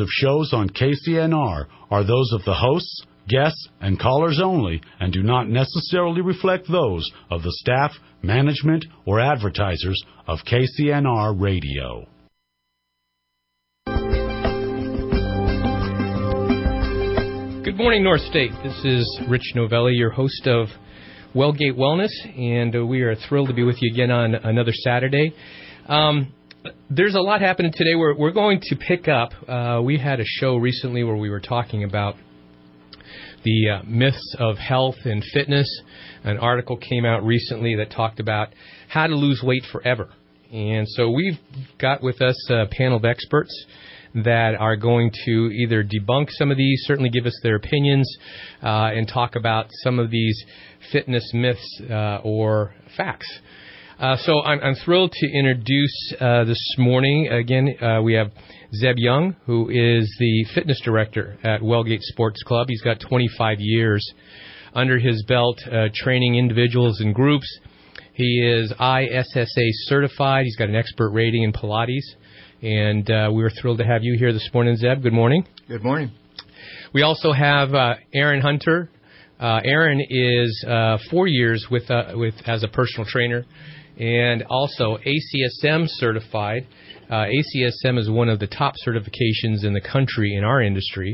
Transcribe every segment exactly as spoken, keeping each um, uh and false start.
of shows on K C N R are those of the hosts, guests, and callers only and do not necessarily reflect those of the staff, management, or advertisers of K C N R Radio. Good morning, North State. This is Rich Novelli, your host of Wellgate Wellness, and uh, we are thrilled to be with you again on another Saturday. Um, there's a lot happening today. We're, we're going to pick up. Uh, we had a show recently where we were talking about the uh, myths of health and fitness. An article came out recently that talked about how to lose weight forever. And so we've got with us a panel of experts that are going to either debunk some of these, certainly give us their opinions, uh, and talk about some of these fitness myths uh, or facts. Uh, so I'm, I'm thrilled to introduce uh, this morning, again, uh, we have Zeb Young, who is the fitness director at Wellgate Sports Club. He's got twenty-five years under his belt uh, training individuals and groups. He is I S S A certified. He's got an expert rating in Pilates. And uh, we were thrilled to have you here this morning, Zeb. Good morning. Good morning. We also have uh, Aaron Hunter. Uh, Aaron is uh, four years with uh, with as a personal trainer and also A C S M certified. Uh, A C S M is one of the top certifications in the country in our industry.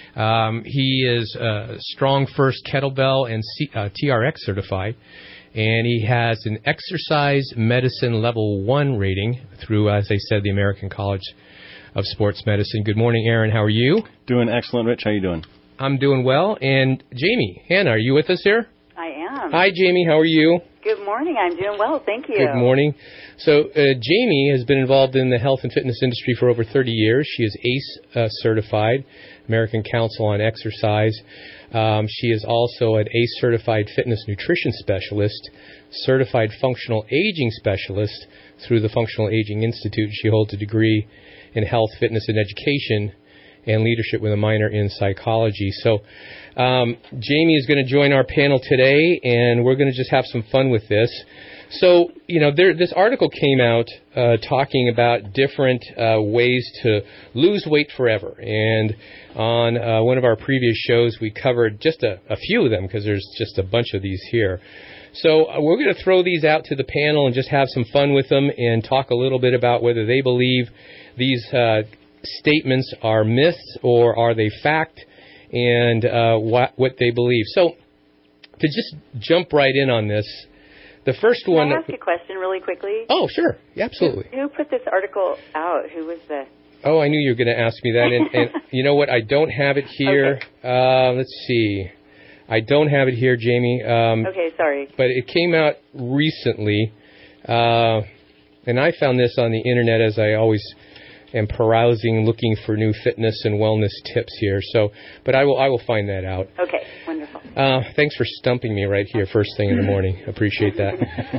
Um, he is uh, Strong First Kettlebell and C- uh, T R X certified. And he has an exercise medicine level one rating through, as I said, the American College of Sports Medicine. Good morning, Aaron. How are you? Doing excellent, Rich. How are you doing? I'm doing well. And Jamie, Hannah, are you with us here? I am. Hi, Jamie. How are you? Good morning. I'm doing well. Thank you. Good morning. So uh, Jamie has been involved in the health and fitness industry for over thirty years. She is A C E uh, certified, American Council on Exercise. Um, she is also an A C E certified fitness nutrition specialist, certified functional aging specialist through the Functional Aging Institute. She holds a degree in health, fitness, and education and leadership with a minor in psychology. So um, Jamie is going to join our panel today, and we're going to just have some fun with this. So, you know, there, this article came out uh, talking about different uh, ways to lose weight forever. And on uh, one of our previous shows, we covered just a, a few of them because there's just a bunch of these here. So uh, we're going to throw these out to the panel and just have some fun with them and talk a little bit about whether they believe these uh, statements are myths or are they fact, and uh, what, what they believe. So to just jump right in on this, the first Can one... I ask a question really quickly? Oh, sure. Yeah, absolutely. Who, who put this article out? Who was the... Oh, I knew you were going to ask me that. And, and you know what? I don't have it here. Okay. Uh, let's see. I don't have it here, Jamie. Um, okay, sorry. But it came out recently. Uh, and I found this on the Internet, as I always am carousing, looking for new fitness and wellness tips here. So, but I will I will find that out. Okay, wonderful. Uh, thanks for stumping me right here first thing in the morning. Appreciate that.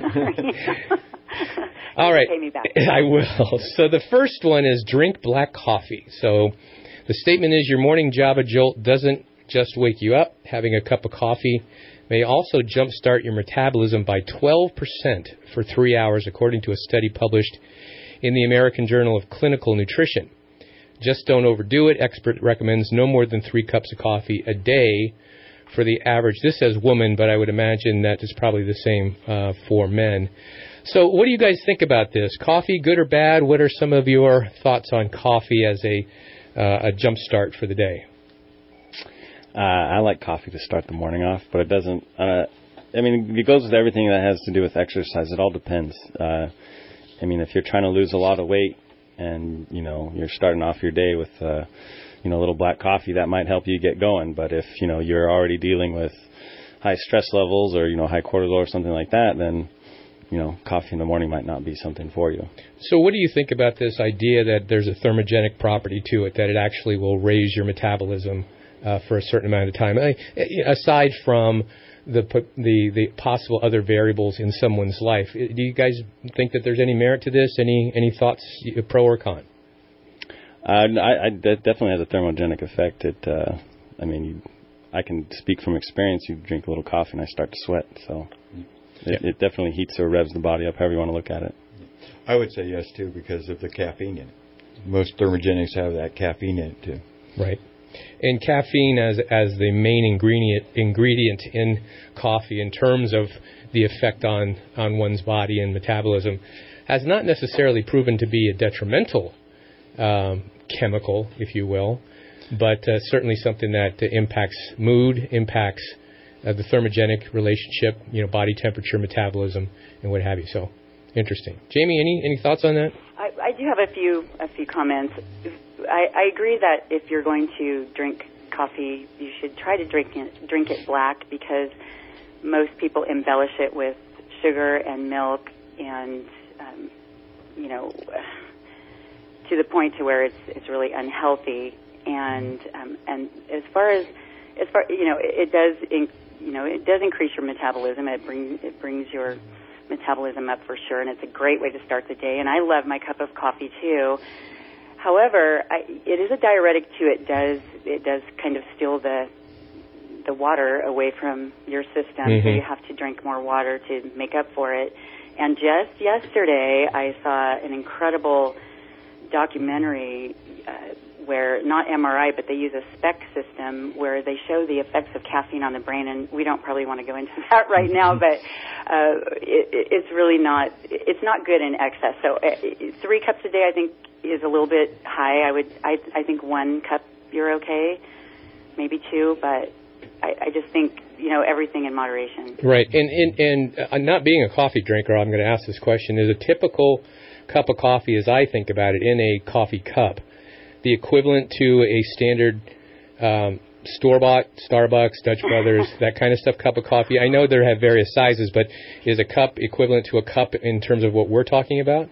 All right. Pay me back. I will. So the first one is drink black coffee. So the statement is your morning Java jolt doesn't just wake you up. Having a cup of coffee may also jumpstart your metabolism by twelve percent for three hours, according to a study published in the American Journal of Clinical Nutrition. Just don't overdo it. Expert recommends no more than three cups of coffee a day for the average. This says woman, but I would imagine that is probably the same uh, for men. So what do you guys think about this? Coffee, good or bad? What are some of your thoughts on coffee as a uh, a jump start for the day? Uh, I like coffee to start the morning off, but it doesn't... Uh, I mean, it goes with everything that has to do with exercise. It all depends. Uh, I mean, if you're trying to lose a lot of weight and, you know, you're starting off your day with, uh, you know, a little black coffee, that might help you get going. But if, you know, you're already dealing with high stress levels or, you know, high cortisol or something like that, then, you know, coffee in the morning might not be something for you. So what do you think about this idea that there's a thermogenic property to it, that it actually will raise your metabolism uh, for a certain amount of time? I, aside from the, the the possible other variables in someone's life, do you guys think that there's any merit to this? Any any thoughts, pro or con? Uh, I, I, that definitely has a thermogenic effect. It, uh, I mean, you, I can speak from experience. You drink a little coffee and I start to sweat, so... It, Yeah. it definitely heats or revs the body up, however you want to look at it. I would say yes, too, because of the caffeine in it. most thermogenics have that caffeine in it too. Right. And caffeine as as the main ingredient ingredient in coffee in terms of the effect on, on one's body and metabolism has not necessarily proven to be a detrimental um, chemical, if you will, but uh, certainly something that uh, impacts mood, impacts uh, the thermogenic relationship, you know, body temperature, metabolism, and what have you. So, interesting. Jamie, any any thoughts on that? I, I do have a few a few comments. I, I agree that if you're going to drink coffee, you should try to drink it, drink it black, because most people embellish it with sugar and milk, and um, you know, to the point to where it's it's really unhealthy. And um, and as far as as far you know, it, it does in, you know it does increase your metabolism. It brings it brings your metabolism up for sure, and it's a great way to start the day. And I love my cup of coffee too. However, I, it is a diuretic too. It does it does kind of steal the the water away from your system, mm-hmm. so you have to drink more water to make up for it. And just yesterday, I saw an incredible documentary uh, where, not M R I, but they use a SPECT system where they show the effects of caffeine on the brain, and we don't probably want to go into that right now, but uh, it, it's really not, it's not good in excess. So uh, three cups a day, I think, is a little bit high. I would, I, I think one cup, you're okay, maybe two, but I, I just think, you know, everything in moderation. Right. And, and, and uh, not being a coffee drinker, I'm going to ask this question. Is a typical cup of coffee, as I think about it, in a coffee cup, the equivalent to a standard um, store-bought, Starbucks, Dutch Brothers, that kind of stuff, cup of coffee? I know there have various sizes, but is a cup equivalent to a cup in terms of what we're talking about?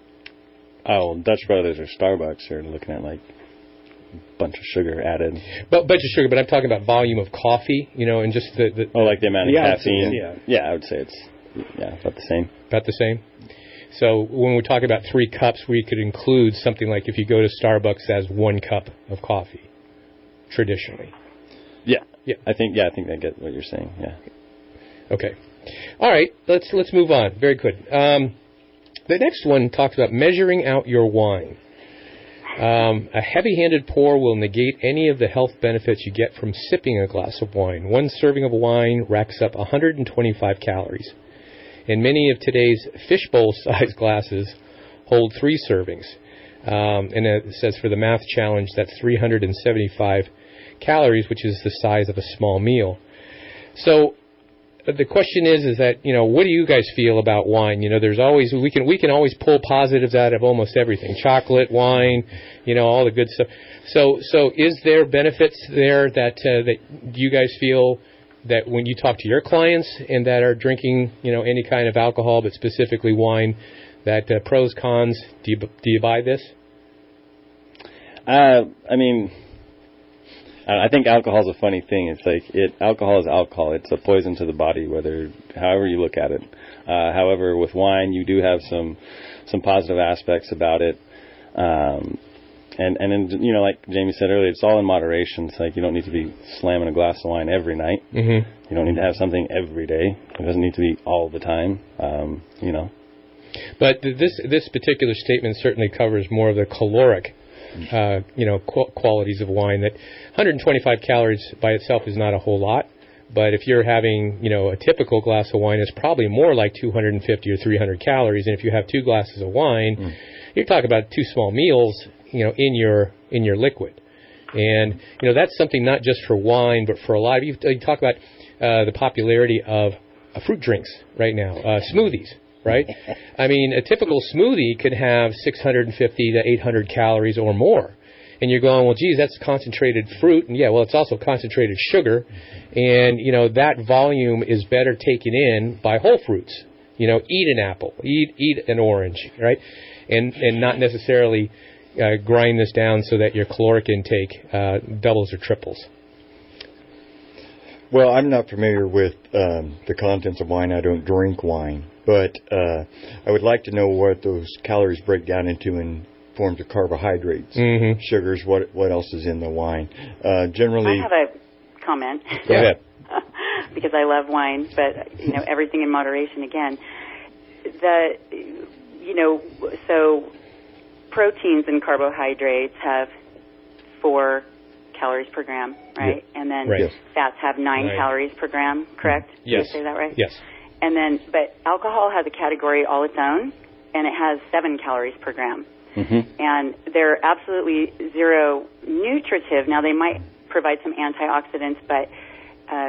Oh, Dutch Brothers or Starbucks are looking at like a bunch of sugar added. But bunch of sugar, but I'm talking about volume of coffee, you know, and just the... the oh, like the amount of yeah, caffeine? Yeah. yeah, I would say it's yeah about the same. About the same? So when we talk about three cups, we could include something like if you go to Starbucks as one cup of coffee, traditionally. Yeah. Yeah. I think, yeah, I think I get what you're saying, yeah. Okay. All right, let's let's move on. Very good. Um, the next one talks about measuring out your wine. Um, a heavy-handed pour will negate any of the health benefits you get from sipping a glass of wine. One serving of wine racks up one hundred twenty-five calories. And many of today's fishbowl-sized glasses hold three servings. Um, and it says for the math challenge, that's three hundred seventy-five calories, which is the size of a small meal. So the question is, is that, you know, what do you guys feel about wine? You know, there's always, we can we can always pull positives out of almost everything. Chocolate, wine, you know, all the good stuff. So so is there benefits there that uh, that you guys feel that when you talk to your clients and that are drinking, you know, any kind of alcohol, but specifically wine, that uh, pros, cons, do you, do you buy this? Uh, I mean, I think alcohol is a funny thing. It's like, it, alcohol is alcohol. It's a poison to the body, whether, however you look at it. Uh, however, with wine, you do have some, some positive aspects about it. Um, And, and then, you know, like Jamie said earlier, it's all in moderation. It's like you don't need to be slamming a glass of wine every night. Mm-hmm. You don't need to have something every day. It doesn't need to be all the time, um, you know. But this this particular statement certainly covers more of the caloric, uh, you know, qu- qualities of wine. That one hundred twenty-five calories by itself is not a whole lot. But if you're having, you know, a typical glass of wine, it's probably more like two hundred fifty or three hundred calories. And if you have two glasses of wine, mm. you're talking about two small meals, you know, in your in your liquid. And, you know, that's something not just for wine, but for a lot of you. You talk about uh, the popularity of uh, fruit drinks right now, uh, smoothies, right? I mean, a typical smoothie could have six hundred fifty to eight hundred calories or more. And you're going, well, geez, that's concentrated fruit. And, yeah, well, it's also concentrated sugar. And, you know, that volume is better taken in by whole fruits. You know, eat an apple, eat eat an orange, right? And and not necessarily Uh, grind this down so that your caloric intake uh, doubles or triples. Well, I'm not familiar with um, the contents of wine. I don't drink wine. But uh, I would like to know what those calories break down into in forms of carbohydrates, mm-hmm. sugars, what what else is in the wine. Uh, generally... I have a comment. Go ahead. Because I love wine, but, you know, everything in moderation again. The, you know, so... proteins and carbohydrates have four calories per gram, right? Yeah. And then right. Yes. fats have nine right. calories per gram, correct? Yes. Did I say that right? Yes. And then, but alcohol has a category all its own, and it has seven calories per gram. Mm-hmm. And they're absolutely zero nutritive. Now, they might provide some antioxidants, but uh,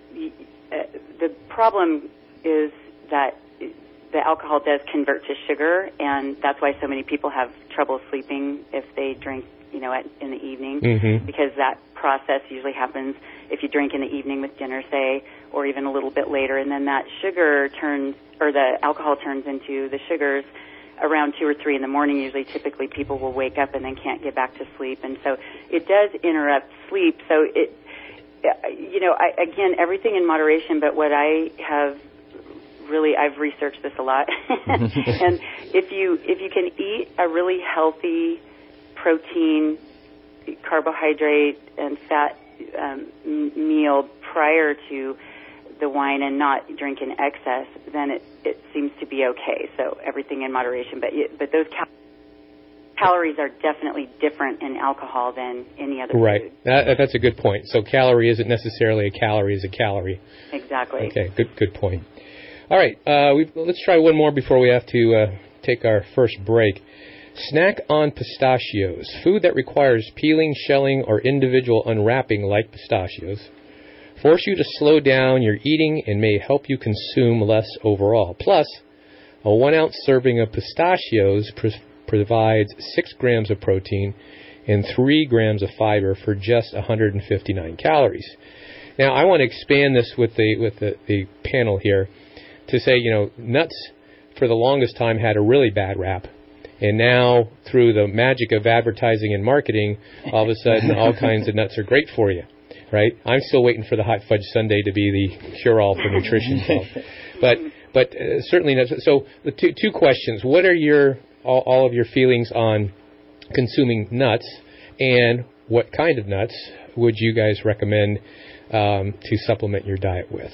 uh, the problem is that the alcohol does convert to sugar, and that's why so many people have trouble sleeping if they drink, you know, at, in the evening, mm-hmm. because that process usually happens if you drink in the evening with dinner, say, or even a little bit later, and then that sugar turns, or the alcohol turns into the sugars around two or three in the morning. Usually, typically, people will wake up and then can't get back to sleep, and so it does interrupt sleep. So it, you know, I, again, everything in moderation. But what I have really, I've researched this a lot, and if you if you can eat a really healthy protein, carbohydrate, and fat um, meal prior to the wine and not drink in excess, then it, it seems to be okay. So everything in moderation. But but those cal- calories are definitely different in alcohol than any other right. food. That, that's a good point. So calorie isn't necessarily a calorie is a calorie. Exactly. Okay, good good point. All right, uh, we've, let's try one more before we have to uh, take our first break. Snack on pistachios, food that requires peeling, shelling, or individual unwrapping like pistachios. Force you to slow down your eating and may help you consume less overall. Plus, a one-ounce serving of pistachios pr- provides six grams of protein and three grams of fiber for just one hundred fifty-nine calories. Now, I want to expand this with the with the, the panel here to say, you know, nuts for the longest time had a really bad rap. And now, through the magic of advertising and marketing, all of a sudden, all kinds of nuts are great for you, right? I'm still waiting for the hot fudge sundae to be the cure-all for nutrition. So. But but uh, certainly, nuts. So the two, two questions. What are your all, all of your feelings on consuming nuts, and what kind of nuts would you guys recommend um, to supplement your diet with?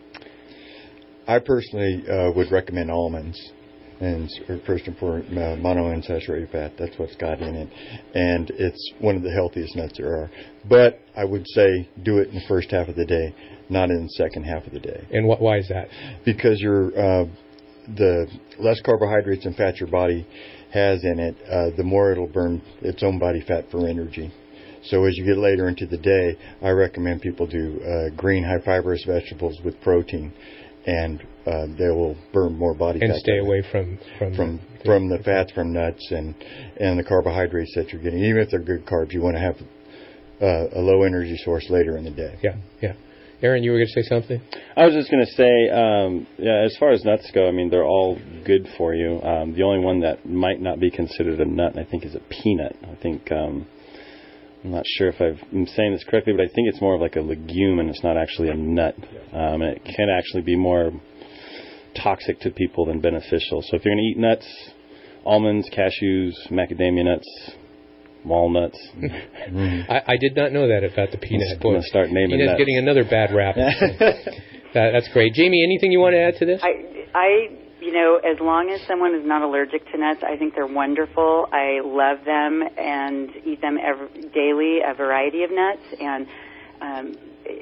I personally uh, would recommend almonds. And first and foremost, uh, monounsaturated fat. That's what's got in it. And it's one of the healthiest nuts there are. But I would say do it in the first half of the day, not in the second half of the day. And what, why is that? Because you're, uh, the less carbohydrates and fat your body has in it, uh, the more it'll burn its own body fat for energy. So as you get later into the day, I recommend people do uh, green, high-fibrous vegetables with protein. And uh, they will burn more body and fat. And stay away from from from the, from the, the fats from nuts and and the carbohydrates that you're getting. Even if they're good carbs, you want to have uh, a low energy source later in the day. Yeah, yeah. Aaron, you were going to say something? I was just going to say, um, yeah, as far as nuts go, I mean, they're all good for you. Um, the only one that might not be considered a nut, I think, is a peanut. I think. Um, I'm not sure if I've, I'm saying this correctly, but I think it's more of like a legume and it's not actually a nut. Um, and it can actually be more toxic to people than beneficial. So if you're going to eat nuts, almonds, cashews, macadamia nuts, walnuts. Mm-hmm. I, I did not know that about the peanut. I'm going to start naming Peanut's nuts. Getting another bad rap. that, that's great. Jamie, anything you want to add to this? I, I You know, as long as someone is not allergic to nuts, I think they're wonderful. I love them and eat them every, daily, a variety of nuts. And um,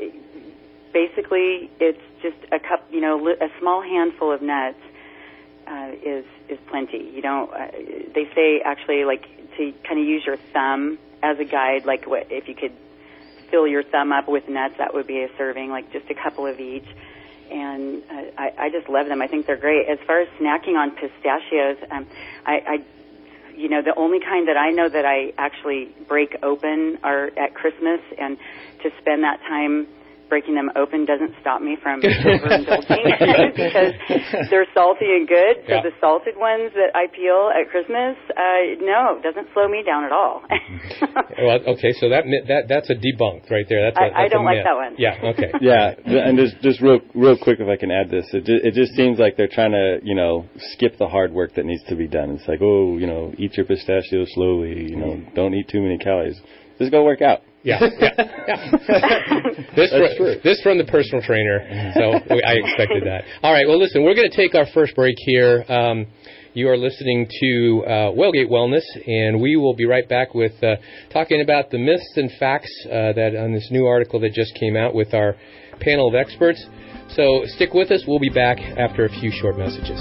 basically, it's just a cup, you know, a small handful of nuts uh, is is plenty. You don't. Uh, they say actually, like to kind of use your thumb as a guide. Like, what if you could fill your thumb up with nuts? That would be a serving, like just a couple of each. And uh, I, I just love them. I think they're great. As far as snacking on pistachios, um, I, I, you know, the only kind that I know that I actually break open are at Christmas, and to spend that time breaking them open doesn't stop me from overindulging because they're salty and good. So yeah. the salted ones that I peel at Christmas, uh, no, it doesn't slow me down at all. Well, okay, so that that that's a debunk right there. That's a, that's I, I don't a like myth. that one. Yeah, okay. Yeah, and just just real real quick, if I can add this, it just, it just seems like they're trying to, you know, skip the hard work that needs to be done. It's like, oh, you know, eat your pistachios slowly, you know, don't eat too many calories. Just go work out. Yeah, yeah, yeah. this, from, this from the personal trainer, so I expected that. All right, well, listen, we're going to take our first break here. Um, You are listening to uh, Wellgate Wellness, and we will be right back with uh, talking about the myths and facts uh, that on this new article that just came out with our panel of experts. So stick with us. We'll be back after a few short messages.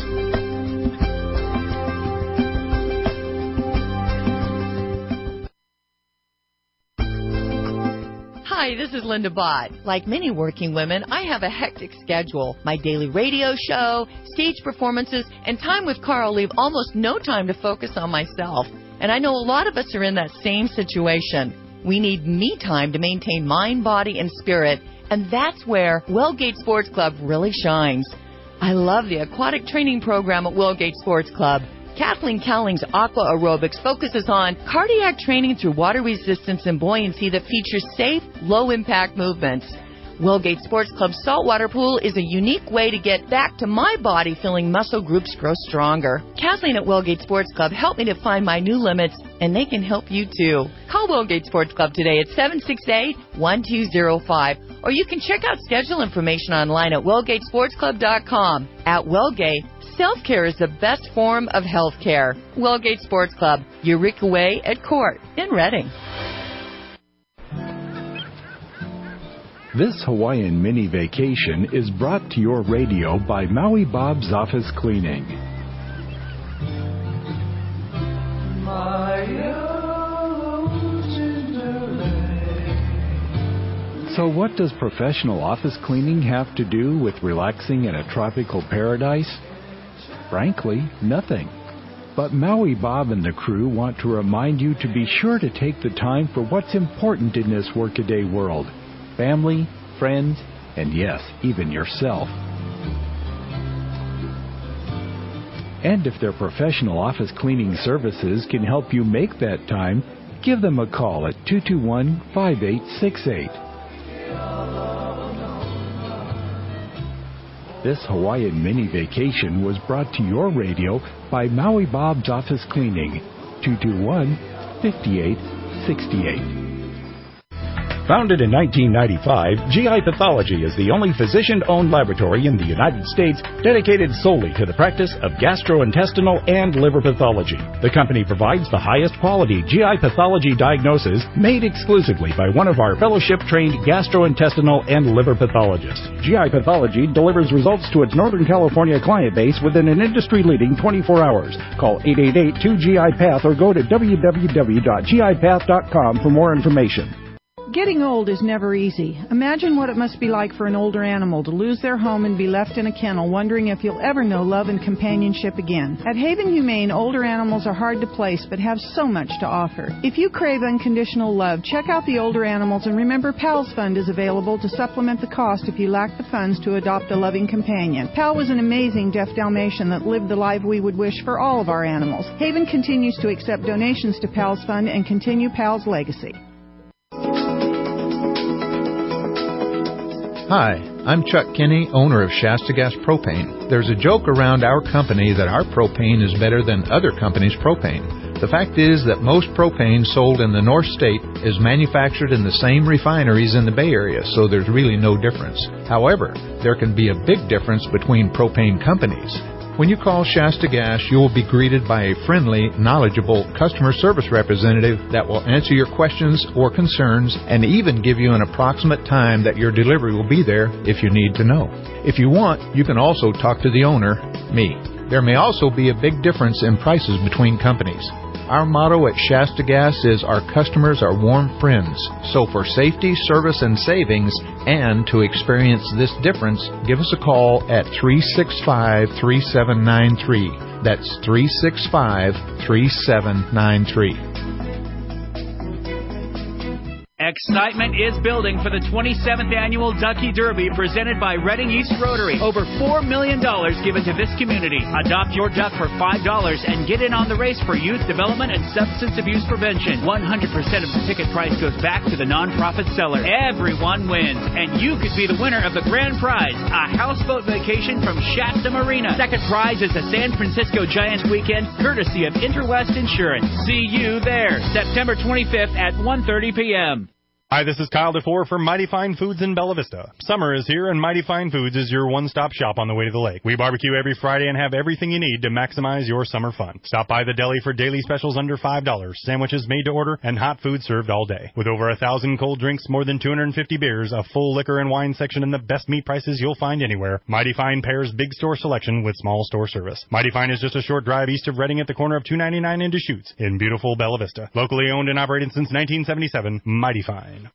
Hi, this is Linda Bott. Like many working women, I have a hectic schedule. My daily radio show, stage performances, and time with Carl leave almost no time to focus on myself. And I know a lot of us are in that same situation. We need me time to maintain mind, body, and spirit, and that's where Wellgate Sports Club really shines. I love the aquatic training program at Wellgate Sports Club. Kathleen Cowling's Aqua Aerobics focuses on cardiac training through water resistance and buoyancy that features safe, low-impact movements. Wellgate Sports Club's saltwater pool is a unique way to get back to my body feeling muscle groups grow stronger. Kathleen at Wellgate Sports Club helped me to find my new limits, and they can help you too. Call Wellgate Sports Club today at seven six eight, one two zero five, or you can check out schedule information online at wellgate sports club dot com. At Wellgate, self-care is the best form of health care. Wellgate Sports Club, Eureka Way at Court in Reading. This Hawaiian mini vacation is brought to your radio by Maui Bob's Office Cleaning. So what does professional office cleaning have to do with relaxing in a tropical paradise? Frankly, nothing. But Maui Bob and the crew want to remind you to be sure to take the time for what's important in this workaday world. Family, friends, and yes, even yourself. And if their professional office cleaning services can help you make that time, give them a call at two two one, five eight six eight. This Hawaiian mini vacation was brought to your radio by Maui Bob's Office Cleaning, two two one, five eight six eight. Founded in nineteen ninety-five, G I Pathology is the only physician-owned laboratory in the United States dedicated solely to the practice of gastrointestinal and liver pathology. The company provides the highest quality G I pathology diagnosis made exclusively by one of our fellowship-trained gastrointestinal and liver pathologists. G I Pathology delivers results to its Northern California client base within an industry-leading twenty-four hours. Call eight eight eight, two G I Path or go to w w w dot g i path dot com for more information. Getting old is never easy. Imagine what it must be like for an older animal to lose their home and be left in a kennel wondering if you'll ever know love and companionship again. At Haven Humane, older animals are hard to place but have so much to offer. If you crave unconditional love, check out the older animals and remember PAL's Fund is available to supplement the cost if you lack the funds to adopt a loving companion. PAL was an amazing deaf Dalmatian that lived the life we would wish for all of our animals. Haven continues to accept donations to PAL's Fund and continue PAL's legacy. Hi, I'm Chuck Kinney, owner of Shasta Gas Propane. There's a joke around our company that our propane is better than other companies' propane. The fact is that most propane sold in the North State is manufactured in the same refineries in the Bay Area, so there's really no difference. However, there can be a big difference between propane companies. When you call Shasta Gas, you will be greeted by a friendly, knowledgeable customer service representative that will answer your questions or concerns and even give you an approximate time that your delivery will be there if you need to know. If you want, you can also talk to the owner, me. There may also be a big difference in prices between companies. Our motto at Shasta Gas is our customers are warm friends. So for safety, service, and savings, and to experience this difference, give us a call at three six five, three seven nine three. That's three six five, three seven nine three. Excitement is building for the twenty-seventh Annual Ducky Derby presented by Reading East Rotary. Over four million dollars given to this community. Adopt your duck for five dollars and get in on the race for youth development and substance abuse prevention. one hundred percent of the ticket price goes back to the nonprofit seller. Everyone wins, and you could be the winner of the grand prize, a houseboat vacation from Shasta Marina. Second prize is a San Francisco Giants weekend, courtesy of Interwest Insurance. See you there, September twenty-fifth at one thirty p.m. Hi, this is Kyle DeFore from Mighty Fine Foods in Bella Vista. Summer is here, and Mighty Fine Foods is your one-stop shop on the way to the lake. We barbecue every Friday and have everything you need to maximize your summer fun. Stop by the deli for daily specials under five dollars, sandwiches made to order, and hot food served all day. With over a thousand cold drinks, more than two hundred fifty beers, a full liquor and wine section, and the best meat prices you'll find anywhere, Mighty Fine pairs big store selection with small store service. Mighty Fine is just a short drive east of Reading at the corner of two ninety-nine and Deschutes in beautiful Bella Vista. Locally owned and operated since nineteen seventy-seven, Mighty Fine.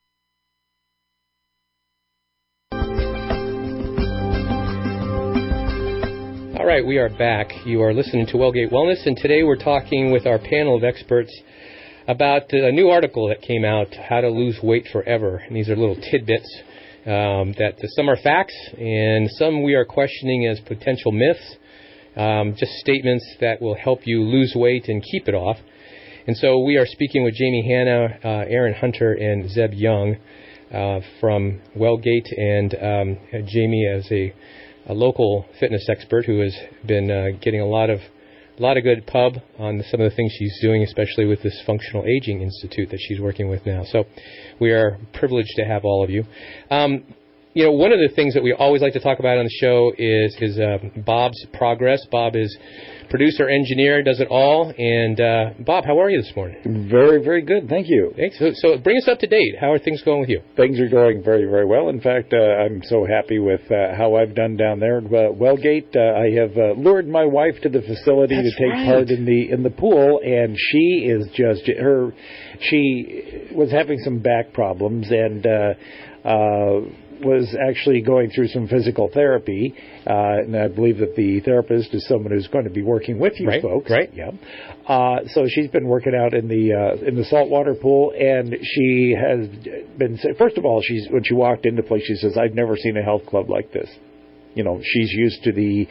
All right, we are back. You are listening to Wellgate Wellness, and today we're talking with our panel of experts about a new article that came out, How to Lose Weight Forever. And these are little tidbits um, that some are facts, and some we are questioning as potential myths, um, just statements that will help you lose weight and keep it off. And so we are speaking with Jamie Hanna, uh, Aaron Hunter, and Zeb Young uh, from Wellgate, and um, Jamie as a a local fitness expert who has been uh, getting a lot of a lot of good pub on some of the things she's doing, especially with this Functional Aging Institute that she's working with now. So we are privileged to have all of you. Um, you know, one of the things that we always like to talk about on the show is is uh, Bob's progress. Bob is producer, engineer, does it all. And uh, Bob, how are you this morning? Very, very good. Thank you. Thanks. So, so bring us up to date. How are things going with you? Things are going very, very well. In fact, uh, I'm so happy with uh, how I've done down there at uh, Wellgate. Uh, I have uh, lured my wife to the facility That's to take right. part in the in the pool, and she is just her. She was having some back problems and. Uh, uh, was actually going through some physical therapy, uh, and I believe that the therapist is someone who's going to be working with you right, folks. Right. Yeah. Uh, so she's been working out in the uh, in the saltwater pool, and she has been. First of all, she's when she walked into the place, she says, "I've never seen a health club like this." You know, she's used to the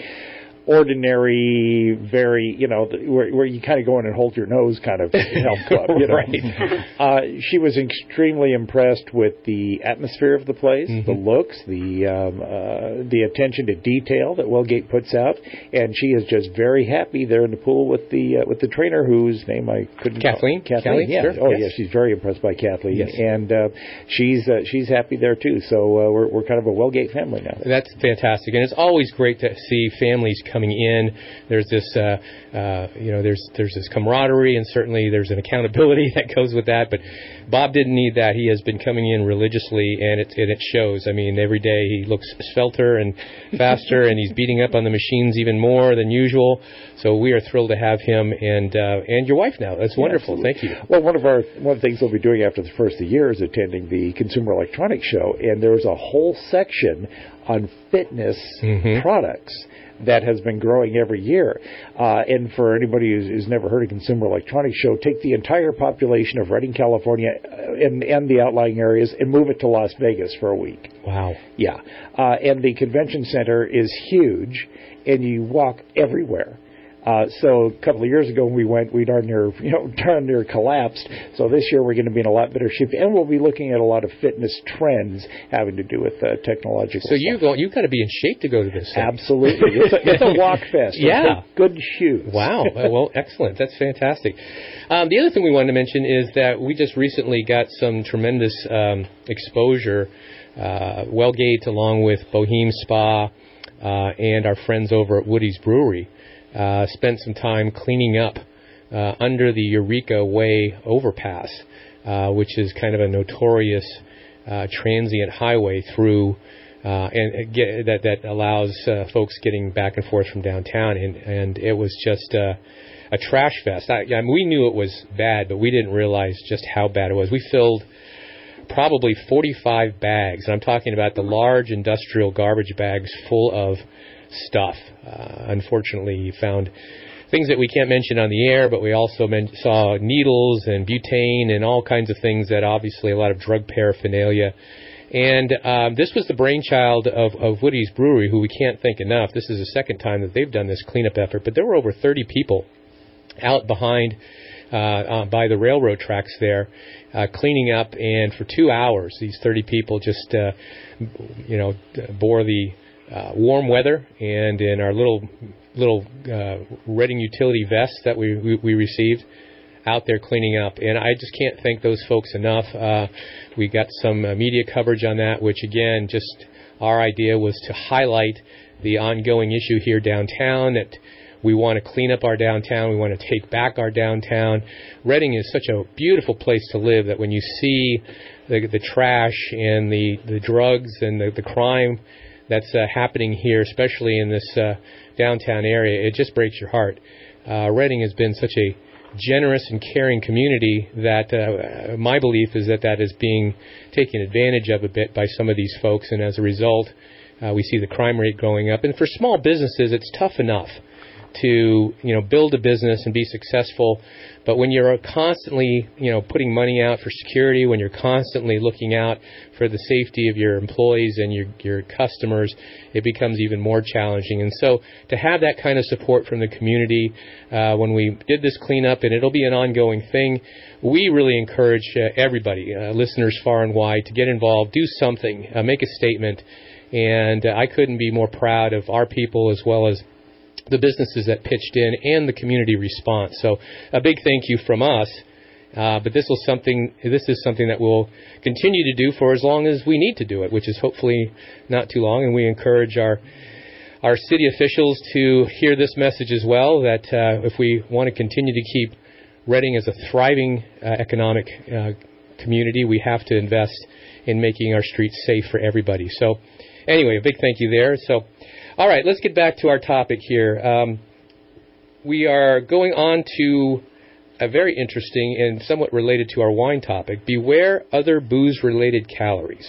ordinary, very, you know, where, where you kind of go in and hold your nose kind of health club, you know. Right. Uh, she was extremely impressed with the atmosphere of the place, mm-hmm. the looks, the um, uh, the attention to detail that Wellgate puts out, and she is just very happy there in the pool with the uh, with the trainer whose name I couldn't Kathleen. Call. Kathleen, Kelly, yeah. Sure. Oh, yes. yeah, she's very impressed by Kathleen, yes. and uh, she's uh, she's happy there too. So uh, we're we're kind of a Wellgate family now. That's fantastic, and it's always great to see families coming in. There's this, uh, uh, you know, there's there's this camaraderie, and certainly there's an accountability that goes with that. But Bob didn't need that. He has been coming in religiously, and it and it shows. I mean, every day he looks svelter and faster, and he's beating up on the machines even more than usual. So we are thrilled to have him and uh, and your wife now. That's wonderful. Yeah, Thank you. Well, one of our one of the things we'll be doing after the first of the year is attending the Consumer Electronics Show, and there's a whole section on fitness mm-hmm. products that has been growing every year. Uh, and for anybody who's, who's never heard of Consumer Electronics Show, take the entire population of Redding, California, and, and the outlying areas and move it to Las Vegas for a week. Wow. Yeah. Uh, and the convention center is huge, and you walk everywhere. Uh, so a couple of years ago when we went, we darn near, you know, darn near collapsed. So this year we're going to be in a lot better shape, and we'll be looking at a lot of fitness trends having to do with uh, technological. So you go, you've got to be in shape to go to this thing. Absolutely, it's a, it's a walk fest. Yeah, good shoes. Wow. Well, excellent. That's fantastic. Um, the other thing we wanted to mention is that we just recently got some tremendous um, exposure. Uh, Wellgate, along with Boheme Spa uh, and our friends over at Woody's Brewery. Uh, spent some time cleaning up uh, under the Eureka Way overpass, uh, which is kind of a notorious uh, transient highway through uh, and get, that that allows uh, folks getting back and forth from downtown. And, and it was just uh, a trash fest. I, I mean, we knew it was bad, but we didn't realize just how bad it was. We filled probably forty-five bags, and I'm talking about the large industrial garbage bags full of stuff. Uh, unfortunately, you found things that we can't mention on the air, but we also men- saw needles and butane and all kinds of things that obviously a lot of drug paraphernalia. And um, this was the brainchild of, of Woody's Brewery, who we can't thank enough. This is the second time that they've done this cleanup effort, but there were over thirty people out behind uh, uh, by the railroad tracks there uh, cleaning up, and for two hours these thirty people just uh, you know bore the Uh, warm weather, and in our little little uh, Reading utility vests that we, we, we received, out there cleaning up. And I just can't thank those folks enough. Uh, we got some uh, media coverage on that, which, again, just our idea was to highlight the ongoing issue here downtown, that we want to clean up our downtown. We want to take back our downtown. Reading is such a beautiful place to live that when you see the, the trash and the, the drugs and the, the crime that's uh, happening here, especially in this uh, downtown area, it just breaks your heart. Uh, Reading has been such a generous and caring community that uh, my belief is that that is being taken advantage of a bit by some of these folks, and as a result, uh, we see the crime rate going up. And for small businesses, it's tough enough to, you know, build a business and be successful. But when you're constantly, you know, putting money out for security, when you're constantly looking out for the safety of your employees and your your customers, it becomes even more challenging. And so to have that kind of support from the community, uh, when we did this cleanup, and it'll be an ongoing thing, we really encourage uh, everybody, uh, listeners far and wide, to get involved, do something, uh, make a statement. And uh, I couldn't be more proud of our people as well as the businesses that pitched in and the community response. So a big thank you from us. Uh, but this was something. This is something that we'll continue to do for as long as we need to do it, which is hopefully not too long. And we encourage our our city officials to hear this message as well. That uh, if we want to continue to keep Reading as a thriving uh, economic uh, community, we have to invest in making our streets safe for everybody. So anyway, a big thank you there. So. All right, let's get back to our topic here. Um, we are going on to a very interesting and somewhat related to our wine topic. Beware other booze-related calories.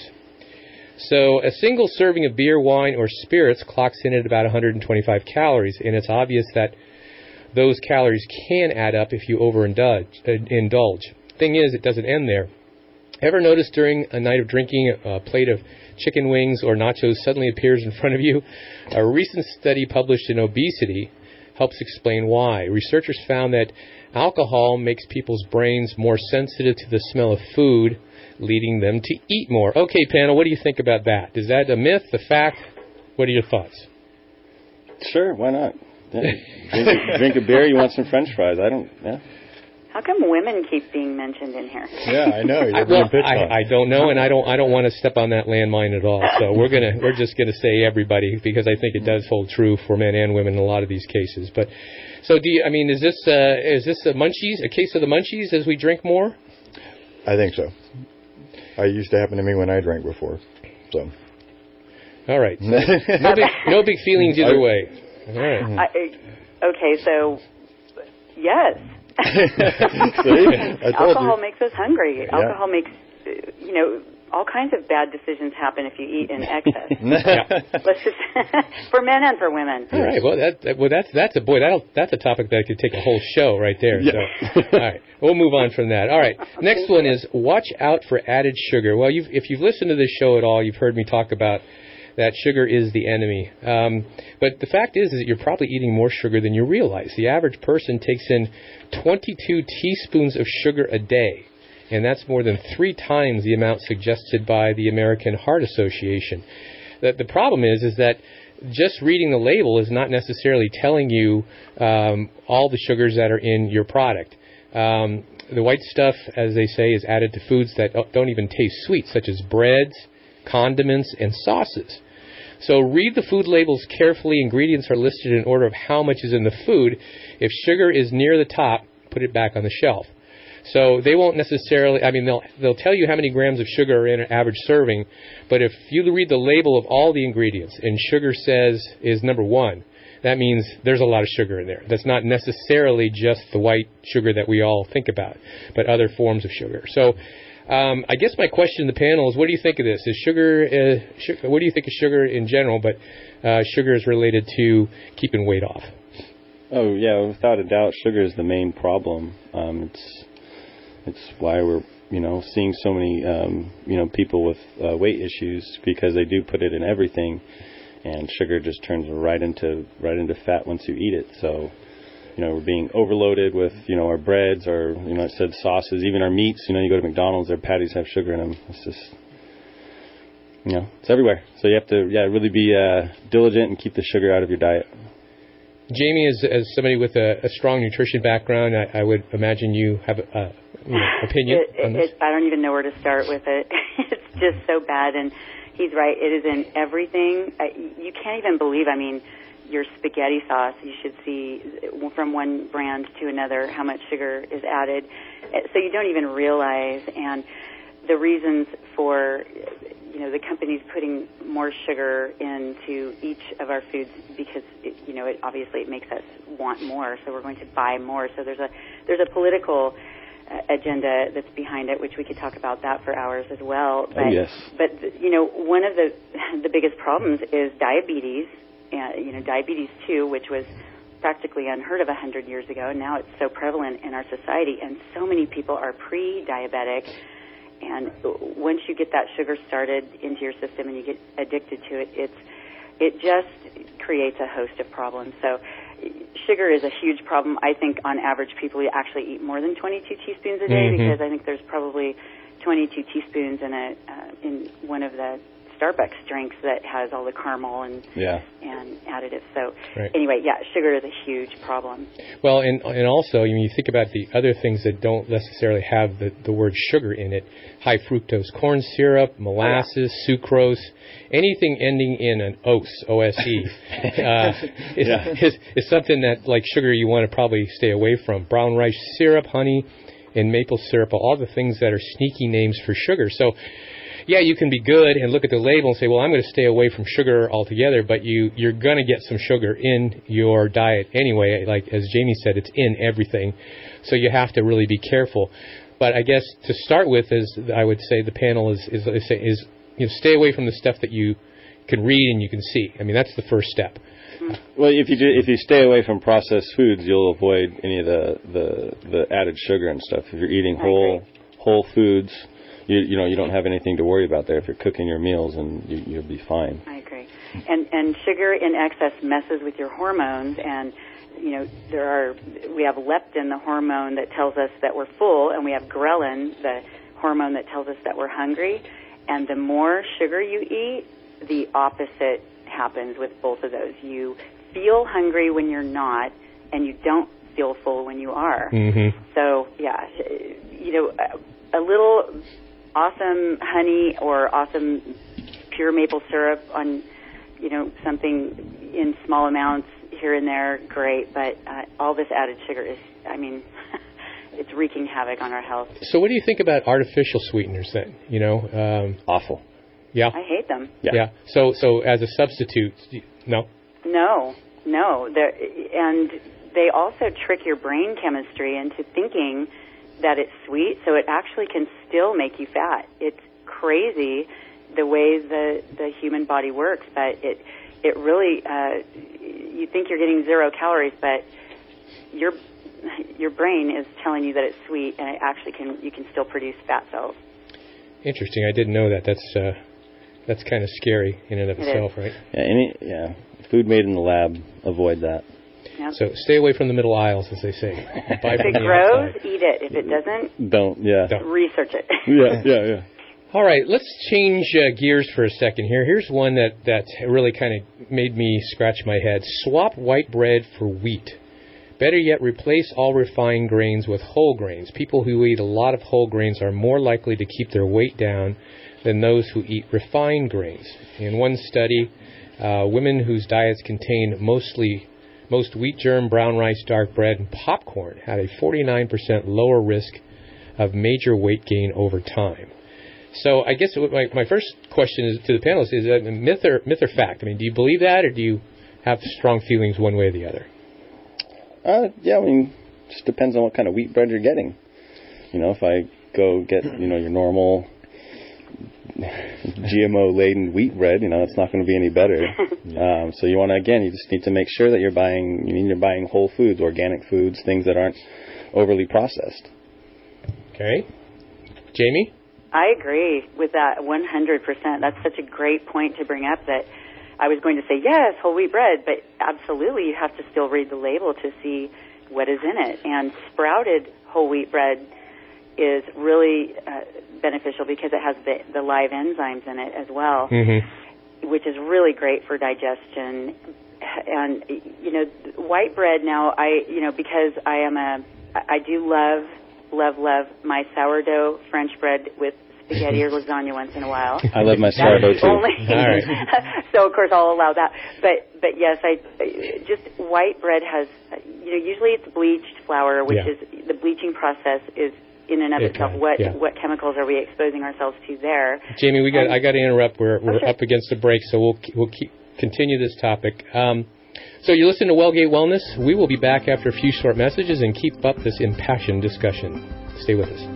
So a single serving of beer, wine, or spirits clocks in at about one hundred twenty-five calories, and it's obvious that those calories can add up if you overindulge. Uh, indulge. Thing is, it doesn't end there. Ever notice during a night of drinking a plate of chicken wings or nachos suddenly appears in front of you? A recent study published in Obesity helps explain why. Researchers found that alcohol makes people's brains more sensitive to the smell of food, leading them to eat more. Okay, panel, what do you think about that? Is that a myth, a fact? What are your thoughts? Sure, why not? Yeah. drink, a, drink a beer, you want some French fries. I don't, yeah. How come women keep being mentioned in here? Yeah, I know. You're I, well, I, I don't know, and I don't. I don't want to step on that landmine at all. So we're gonna. We're just gonna say everybody, because I think it does hold true for men and women in a lot of these cases. But so, do you? I mean, is this uh, is this a munchies? A case of the munchies as we drink more? I think so. It used to happen to me when I drank before. So. All right. So no big, no big feelings either way. All right. I, okay, so yes. See? Alcohol makes us hungry. Yeah. Alcohol makes, you know, all kinds of bad decisions happen if you eat in excess. yeah. Let's just for men and for women. All right. Well, that well that's that's a boy that'll that's a topic that could take a whole show right there. Yeah. So, all right, we'll move on from that. All right. Next one is watch out for added sugar. Well, you've, if you've listened to this show at all, you've heard me talk about that sugar is the enemy. Um, but the fact is, is that you're probably eating more sugar than you realize. The average person takes in twenty-two teaspoons of sugar a day, and that's more than three times the amount suggested by the American Heart Association. The, the problem is, is that just reading the label is not necessarily telling you um, all the sugars that are in your product. Um, the white stuff, as they say, is added to foods that don't even taste sweet, such as breads, condiments, and sauces. So read the food labels carefully. Ingredients are listed in order of how much is in the food. If sugar is near the top, put it back on the shelf. So they won't necessarily, I mean, they'll they'll tell you how many grams of sugar are in an average serving, but if you read the label of all the ingredients and sugar says is number one, that means there's a lot of sugar in there. That's not necessarily just the white sugar that we all think about, but other forms of sugar. So Um, I guess my question to the panel is, what do you think of this? Is sugar, uh, sugar what do you think of sugar in general, but uh, sugar is related to keeping weight off? Oh, yeah, without a doubt, sugar is the main problem. Um, it's it's why we're, you know, seeing so many, um, you know, people with uh, weight issues, because they do put it in everything, and sugar just turns right into right into fat once you eat it. So, you know, we're being overloaded with, you know, our breads, or, you know, it said sauces, even our meats. You know, you go to McDonald's, their patties have sugar in them. It's just, you know, it's everywhere. So you have to, yeah, really be uh, diligent and keep the sugar out of your diet. Jamie, as, as somebody with a, a strong nutrition background, I, I would imagine you have a you know, opinion it, on this. It, I don't even know where to start with it. It's just so bad, and he's right. It is in everything. I, you can't even believe, I mean, your spaghetti sauce, you should see from one brand to another how much sugar is added. So you don't even realize, and the reasons for, you know, the companies putting more sugar into each of our foods because, it, you know, it obviously it makes us want more, so we're going to buy more. So there's a there's a political uh, agenda that's behind it, which we could talk about that for hours as well. But, oh, yes. But, you know, one of the the biggest problems is diabetes, uh, you know, diabetes two, which was practically unheard of a hundred years ago. Now it's so prevalent in our society, and so many people are pre-diabetic. And once you get that sugar started into your system and you get addicted to it, it's it just creates a host of problems. So sugar is a huge problem. I think on average people actually eat more than twenty-two teaspoons a day mm-hmm. because I think there's probably twenty-two teaspoons in a uh, in one of the Starbucks drinks that has all the caramel and yeah. and additives. So right. anyway, yeah, sugar is a huge problem. Well, and and also, I mean, you think about the other things that don't necessarily have the, the word sugar in it: high fructose corn syrup, molasses, oh, yeah. sucrose, anything ending in an O S, O S E, uh, is, yeah. is, is something that, like sugar, you want to probably stay away from. Brown rice syrup, honey, and maple syrup, all the things that are sneaky names for sugar. So, yeah, you can be good and look at the label and say, well, I'm going to stay away from sugar altogether, but you, you're going to get some sugar in your diet anyway. Like, as Jamie said, it's in everything. So you have to really be careful. But I guess to start with, is I would say the panel is, is, is, is you know, stay away from the stuff that you can read and you can see. I mean, that's the first step. Well, if you do, if you stay away from processed foods, you'll avoid any of the, the, the added sugar and stuff. If you're eating whole whole foods, you you know you don't have anything to worry about there. If you're cooking your meals, and you, you'll be fine. I agree. And and sugar in excess messes with your hormones, and you know there are we have leptin, the hormone that tells us that we're full, and we have ghrelin, the hormone that tells us that we're hungry. And the more sugar you eat, the opposite happens with both of those. You feel hungry when you're not, and you don't feel full when you are. Mm-hmm. So yeah, you know, a, a little awesome honey or awesome pure maple syrup on, you know, something in small amounts here and there, great. But uh, all this added sugar is, I mean, it's wreaking havoc on our health. So what do you think about artificial sweeteners then? You know, um, awful. Yeah, I hate them. Yeah. yeah. So so as a substitute, no. No, no. They're, and they also trick your brain chemistry into thinking that it's sweet, so it actually can still make you fat. It's crazy the way the the human body works, but it it really uh, you think you're getting zero calories, but your your brain is telling you that it's sweet, and it actually can you can still produce fat cells. Interesting. I didn't know that. That's uh, that's kind of scary in and of it itself, is. right? Yeah, any yeah, food made in the lab, avoid that. Yep. So stay away from the middle aisles, as they say. Buy if from it the grows, outside. eat it. If it doesn't, don't. Yeah. Don't. Research it. yeah, yeah, yeah. All right, let's change uh, gears for a second here. Here's one that, that really kind of made me scratch my head. Swap white bread for wheat. Better yet, replace all refined grains with whole grains. People who eat a lot of whole grains are more likely to keep their weight down than those who eat refined grains. In one study, uh, women whose diets contained mostly most wheat germ, brown rice, dark bread, and popcorn had a forty-nine percent lower risk of major weight gain over time. So I guess my, my first question is to the panelists is that myth or, myth or fact? I mean, do you believe that, or do you have strong feelings one way or the other? Uh, yeah, I mean, it just depends on what kind of wheat bread you're getting. You know, if I go get, you know, your normal G M O-laden wheat bread, you know, it's not going to be any better. Um, so you want to, again, you just need to make sure that you're buying, you mean you're buying whole foods, organic foods, things that aren't overly processed. Okay. Jamie? I agree with that one hundred percent. That's such a great point to bring up that I was going to say, yes, whole wheat bread, but absolutely you have to still read the label to see what is in it. And sprouted whole wheat bread is really uh, beneficial because it has the, the live enzymes in it as well, mm-hmm. which is really great for digestion, and you know, white bread now. I you know because I am a I do love love love my sourdough French bread with spaghetti or lasagna once in a while. I love my sourdough too. Only, All right. so of course I'll allow that. But but yes, I just white bread has you know usually it's bleached flour, which Yeah. is the bleaching process is in and of It itself. can, What yeah. what chemicals are we exposing ourselves to there? Jamie, we got. And- I got to interrupt. We're we're Okay. up against the break, so we'll we'll keep, continue this topic. Um, so you listen to Wellgate Wellness. We will be back after a few short messages and keep up this impassioned discussion. Stay with us.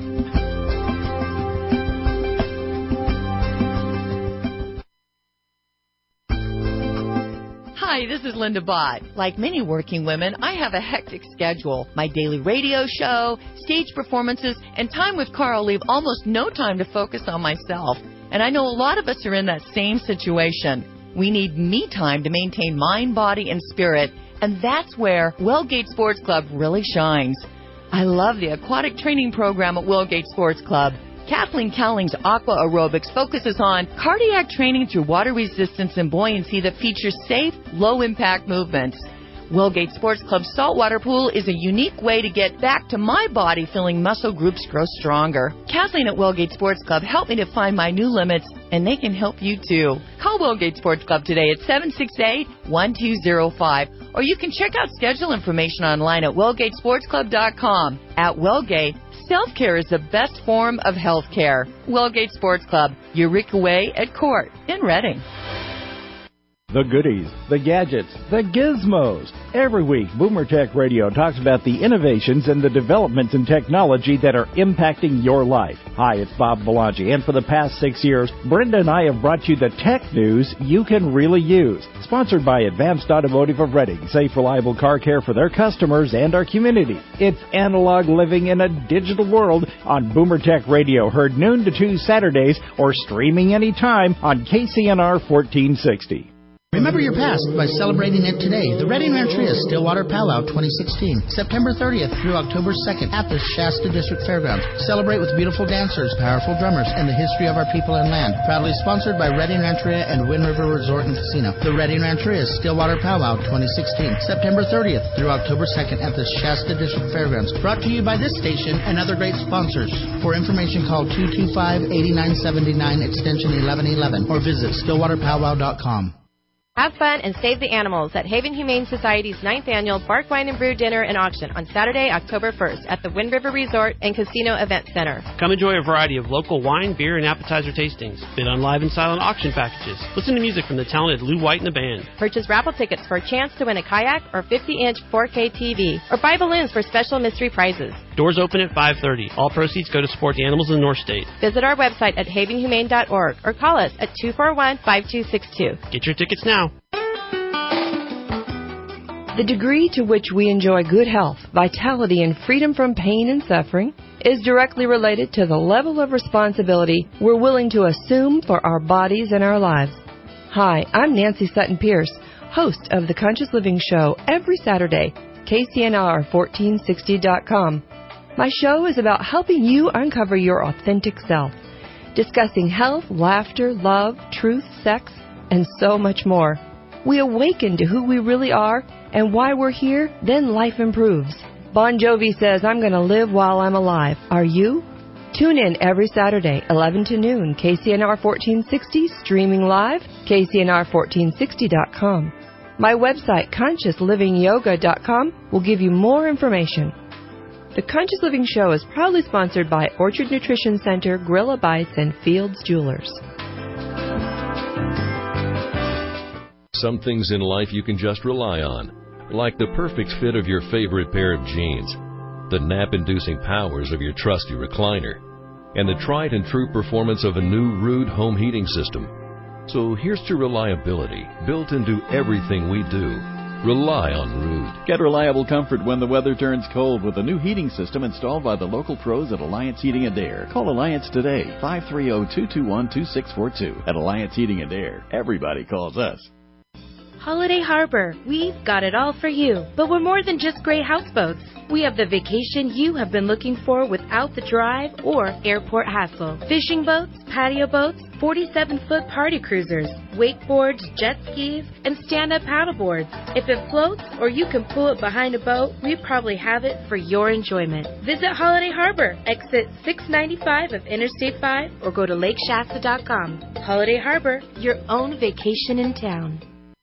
Hi, this is Linda Bott. Like many working women, I have a hectic schedule. My daily radio show, stage performances, and time with Carl leave almost no time to focus on myself. And I know a lot of us are in that same situation. We need me time to maintain mind, body, and spirit, and that's where Wellgate Sports Club really shines. I love the aquatic training program at Wellgate Sports Club. Kathleen Cowling's Aqua Aerobics focuses on cardiac training through water resistance and buoyancy that features safe, low-impact movements. Wellgate Sports Club's saltwater pool is a unique way to get back to my body feeling muscle groups grow stronger. Kathleen at Wellgate Sports Club helped me to find my new limits, and they can help you too. Call Wellgate Sports Club today at seven six eight, one two zero five, or you can check out schedule information online at wellgate sports club dot com. At Wellgate, self-care is the best form of health care. Wellgate Sports Club, Eureka Way at Court in Reading. The goodies, the gadgets, the gizmos. Every week, Boomer Tech Radio talks about the innovations and the developments in technology that are impacting your life. Hi, it's Bob Belangi, and for the past six years, Brenda and I have brought you the tech news you can really use. Sponsored by Advanced Automotive of Reading, safe, reliable car care for their customers and our community. It's analog living in a digital world on Boomer Tech Radio, heard noon to two Saturdays, or streaming anytime on K C N R fourteen sixty. Remember your past by celebrating it today. The Reading Rancheria Stillwater Powwow twenty sixteen, September thirtieth through October second at the Shasta District Fairgrounds. Celebrate with beautiful dancers, powerful drummers, and the history of our people and land. Proudly sponsored by Reading Rancheria and Wind River Resort and Casino. The Reading Rancheria Stillwater Powwow twenty sixteen, September thirtieth through October second at the Shasta District Fairgrounds. Brought to you by this station and other great sponsors. For information, call two two five, eight nine seven nine, extension eleven eleven, or visit stillwater powwow dot com. Have fun and save the animals at Haven Humane Society's ninth Annual Bark Wine and Brew Dinner and Auction on Saturday, October first at the Wind River Resort and Casino Event Center. Come enjoy a variety of local wine, beer, and appetizer tastings. Bid on live and silent auction packages. Listen to music from the talented Lou White and the band. Purchase raffle tickets for a chance to win a kayak or fifty inch four K T V, or buy balloons for special mystery prizes. Doors open at five thirty. All proceeds go to support the animals in the North State. Visit our website at haven humane dot org or call us at two four one, five two six two. Get your tickets now. The degree to which we enjoy good health, vitality, and freedom from pain and suffering is directly related to the level of responsibility we're willing to assume for our bodies and our lives. Hi, I'm Nancy Sutton Pierce, host of The Conscious Living Show every Saturday, K C N R fourteen sixty dot com. My show is about helping you uncover your authentic self, discussing health, laughter, love, truth, sex, and so much more. We awaken to who we really are and why we're here, then life improves. Bon Jovi says, I'm going to live while I'm alive. Are you? Tune in every Saturday, eleven to noon, K C N R fourteen sixty, streaming live, K C N R fourteen sixty dot com. My website, conscious living yoga dot com, will give you more information. The Conscious Living Show is proudly sponsored by Orchard Nutrition Center, Gorilla Bites, and Fields Jewelers. Some things in life you can just rely on, like the perfect fit of your favorite pair of jeans, the nap-inducing powers of your trusty recliner, and the tried and true performance of a new Ruud home heating system. So here's to reliability, built into everything we do. Rely on Ruud. Get reliable comfort when the weather turns cold with a new heating system installed by the local pros at Alliance Heating and Air. Call Alliance today, five three zero, two two one, two six four two. At Alliance Heating and Air, everybody calls us. Holiday Harbor. We've got it all for you. But we're more than just great houseboats. We have the vacation you have been looking for without the drive or airport hassle. Fishing boats, patio boats, forty-seven foot party cruisers, wakeboards, jet skis, and stand-up paddleboards. If it floats or you can pull it behind a boat, we probably have it for your enjoyment. Visit Holiday Harbor, exit six ninety-five of Interstate five, or go to lake shasta dot com. Holiday Harbor, your own vacation in town.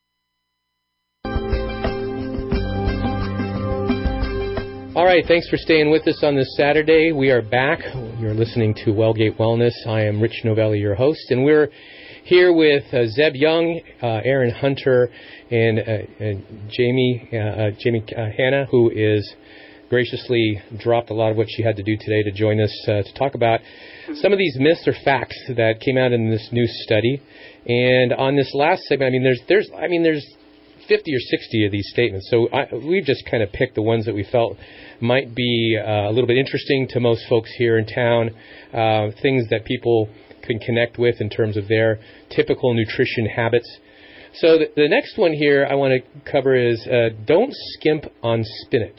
All right, thanks for staying with us on this Saturday. We are back. You're listening to Wellgate Wellness. I am Rich Novelli, your host, and we're here with uh, Zeb Young, uh, Aaron Hunter, and, uh, and Jamie uh, uh, Jamie uh, Hanna, who is graciously dropped a lot of what she had to do today to join us uh, to talk about some of these myths or facts that came out in this new study. And on this last segment, I mean, there's there's I mean, there's fifty or sixty of these statements. So I, we've just kind of picked the ones that we felt might be uh, a little bit interesting to most folks here in town, uh, things that people can connect with in terms of their typical nutrition habits. So the, the next one here I want to cover is uh, don't skimp on spinach.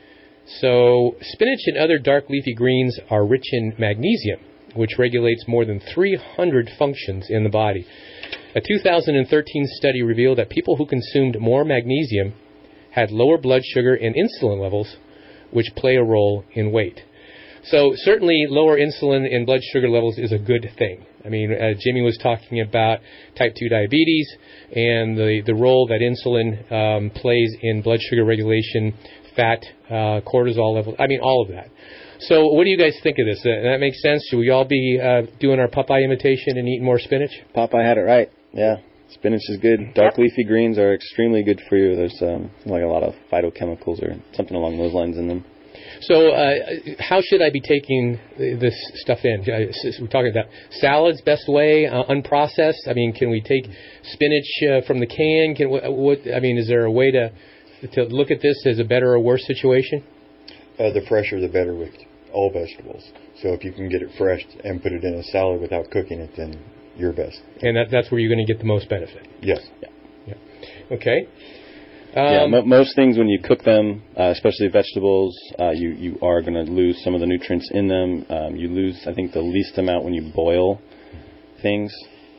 So spinach and other dark leafy greens are rich in magnesium, which regulates more than three hundred functions in the body. A two thousand thirteen study revealed that people who consumed more magnesium had lower blood sugar and insulin levels, which play a role in weight. So certainly lower insulin and blood sugar levels is a good thing. I mean, uh, Jimmy was talking about type two diabetes and the, the role that insulin um, plays in blood sugar regulation, fat, uh, cortisol levels, I mean, all of that. So what do you guys think of this? Uh, that makes sense? Should we all be uh, doing our Popeye imitation and eating more spinach? Popeye had it right. Yeah, spinach is good. Dark leafy greens are extremely good for you. There's um, like a lot of phytochemicals or something along those lines in them. So uh, how should I be taking this stuff in? We're talking about salads, best way, uh, unprocessed. I mean, can we take spinach uh, from the can? Can what? I mean, is there a way to to look at this as a better or worse situation? Uh, the fresher, the better with all vegetables. So if you can get it fresh and put it in a salad without cooking it, then you're best. And that, that's where you're going to get the most benefit. Yes. Yeah. Yeah. Okay. Um, yeah, m- most things when you cook them, uh, especially vegetables, uh, you, you are going to lose some of the nutrients in them. Um, you lose, I think, the least amount when you boil things.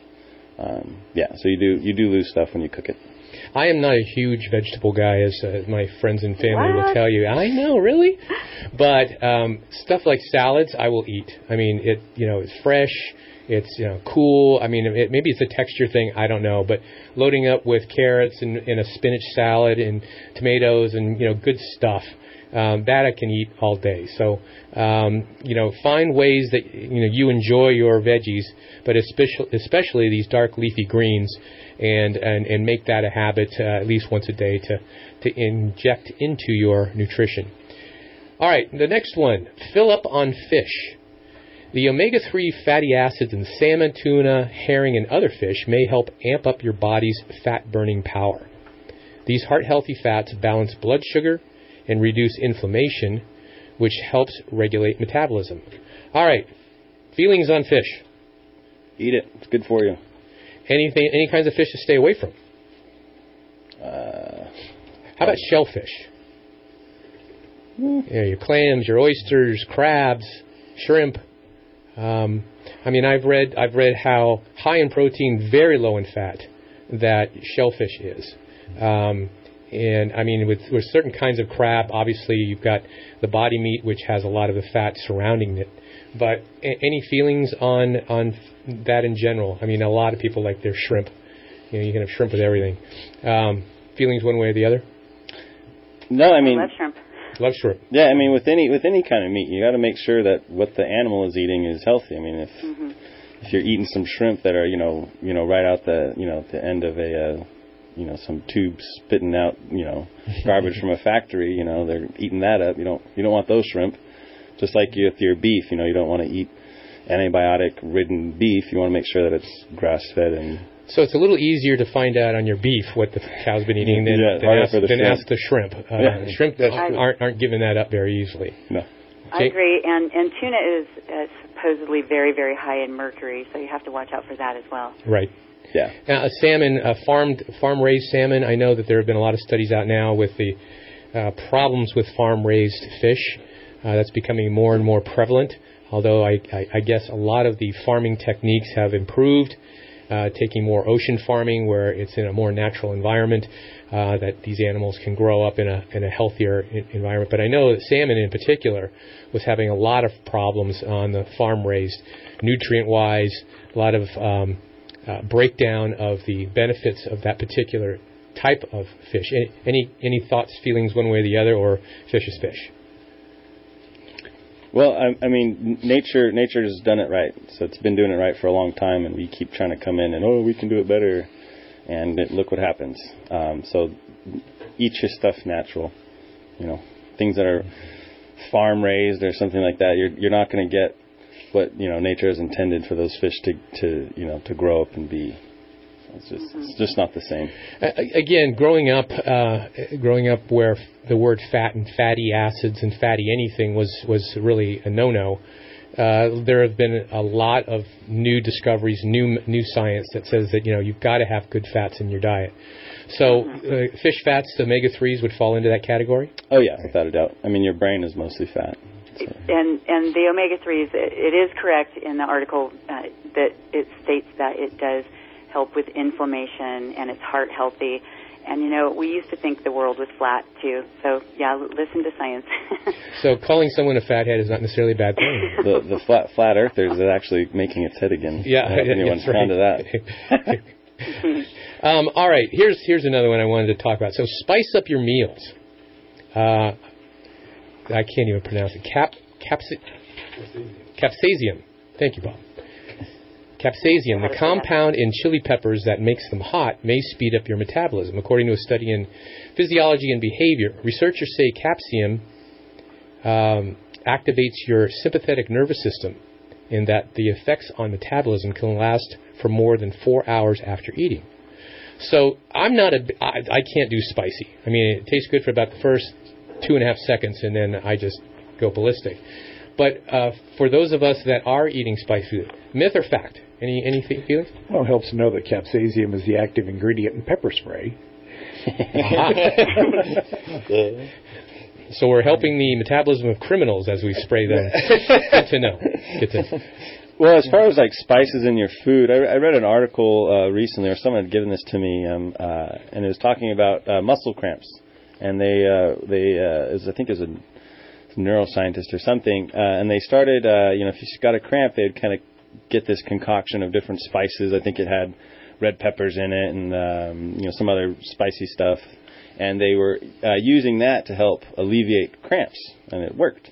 Um, yeah, so you do you do lose stuff when you cook it. I am not a huge vegetable guy, as uh, my friends and family What? will tell you. I know, really? But um, stuff like salads, I will eat. I mean, it you know, it's fresh. It's you know cool. I mean, it, maybe it's a texture thing. I don't know. But loading up with carrots and, and a spinach salad and tomatoes and you know good stuff, um, that I can eat all day. So um, you know, find ways that you know you enjoy your veggies, but especially especially these dark leafy greens, and and, and make that a habit uh, at least once a day to to inject into your nutrition. All right, the next one: fill up on fish. The omega three fatty acids in salmon, tuna, herring, and other fish may help amp up your body's fat-burning power. These heart-healthy fats balance blood sugar and reduce inflammation, which helps regulate metabolism. All right, feelings on fish. Eat it. It's good for you. Anything, any kinds of fish to stay away from? Uh, How about shellfish? Mm. You know, your clams, your oysters, crabs, shrimp. Um, I mean, I've read I've read how high in protein, very low in fat that shellfish is. Um, and I mean, with, with certain kinds of crab, obviously you've got the body meat, which has a lot of the fat surrounding it. But a- any feelings on on that in general? I mean, a lot of people like their shrimp. You know, you can have shrimp with everything. Um, feelings one way or the other? No, I mean. I love shrimp. Love shrimp. Yeah, I mean, with any with any kind of meat, you got to make sure that what the animal is eating is healthy. I mean, if Mm-hmm. if you're eating some shrimp that are you know you know right out the you know the end of a uh, you know some tube spitting out you know garbage from a factory, you know they're eating that up. You don't you don't want those shrimp. Just like with your beef, you know you don't want to eat antibiotic-ridden beef. You want to make sure that it's grass-fed and. So it's a little easier to find out on your beef what the cow's been eating than, yeah, than, ask, the than shrimp. ask the shrimp. Uh, yeah. Shrimp that aren't, aren't giving that up very easily. No. I agree, and, and tuna is uh, supposedly very, very high in mercury, so you have to watch out for that as well. Right. Yeah. Uh, salmon, uh, farmed, farm-raised salmon, I know that there have been a lot of studies out now with the uh, problems with farm-raised fish. Uh, that's becoming more and more prevalent, although I, I, I guess a lot of the farming techniques have improved, uh, taking more ocean farming where it's in a more natural environment, uh, that these animals can grow up in a, in a healthier environment. But I know that salmon in particular was having a lot of problems on the farm-raised, nutrient-wise, a lot of um, uh, breakdown of the benefits of that particular type of fish. Any, any any thoughts, feelings one way or the other, or fish is fish? Well, I, I mean, nature nature has done it right. So it's been doing it right for a long time, and we keep trying to come in and, oh, we can do it better. And it, look what happens. Um, so eat your stuff natural. You know, things that are farm-raised or something like that, you're you're not going to get what, you know, nature has intended for those fish to, to you know, to grow up and be. It's just, it's just not the same. Again, growing up, uh, growing up where the word fat and fatty acids and fatty anything was, was really a no-no, uh, there have been a lot of new discoveries, new new science that says that, you know, you've got to have good fats in your diet. So uh, fish fats, omega threes would fall into that category? Oh, yeah, without a doubt. I mean, your brain is mostly fat. So. And and the omega threes, it, it is correct in the article uh, that it states that it does help with inflammation and it's heart healthy. And, you know, we used to think the world was flat, too. So, yeah, listen to science. So calling someone a fathead is not necessarily a bad thing. the the flat, flat earthers is actually making its head again. Yeah. I haven't anyone's right. gone to that. um, all right, here's here's another one I wanted to talk about. So spice up your meals. Uh, I can't even pronounce it. Cap, capsi, capsaicin. Thank you, Bob. Capsaicin, the compound in chili peppers that makes them hot, may speed up your metabolism. According to a study in Physiology and Behavior, researchers say capsaicin um, activates your sympathetic nervous system in that the effects on metabolism can last for more than four hours after eating. So I'm not a, I, I can't do spicy. I mean, it tastes good for about the first two and a half seconds, and then I just go ballistic. But uh, for those of us that are eating spicy, myth or fact? Any any feelings? Well, it helps to know that capsaicin is the active ingredient in pepper spray. So we're helping the metabolism of criminals as we spray them. Good to know. Good to know. Well, as far as like spices in your food, I, I read an article uh, recently, or someone had given this to me, um, uh, and it was talking about uh, muscle cramps, and they uh, they uh, is I think it was a neuroscientist or something, uh, and they started, uh, you know, if you got a cramp, they'd kind of get this concoction of different spices. I think it had red peppers in it and um, you know, some other spicy stuff, and they were uh, using that to help alleviate cramps, and it worked.